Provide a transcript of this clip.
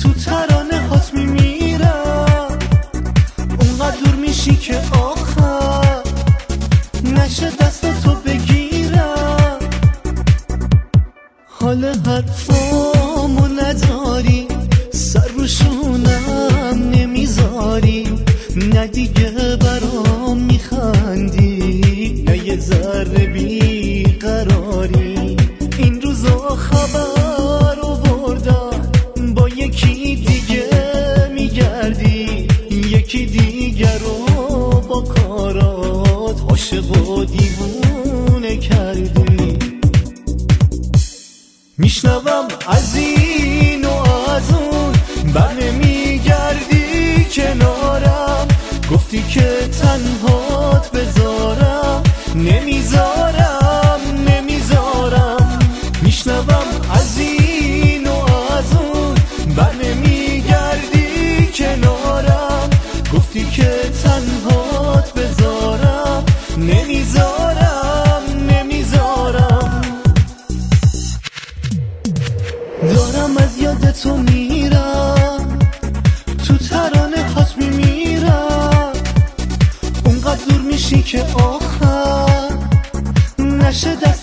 تو ترانه هات میمیرم، اونقدر دور میشی که آخر نشه دست تو بگیرم. حال حرفامو نداری، سر روشونم نمیذاری، نه دیگه برام میخندی، نه یه ذره بیقراری. این روزا خبر آوردن با یکی دیگه میگردی، یکی دیگه رو با کارات عاشق و دیوونه کردی. میشنوم از این و از اون، بر نمیگردی کنارم، گفتی که تنهات بذارم، نمیذارم نمیذارم. میشنوم از این و از اون، بر نمیگردی کنارم، گفتی که تنهات بذارم، نمیذارم نمیذارم. دارم از یاد تو میرم، تو ترانه هات میمیرم، اونقدر دور میشی که آخر نشه دست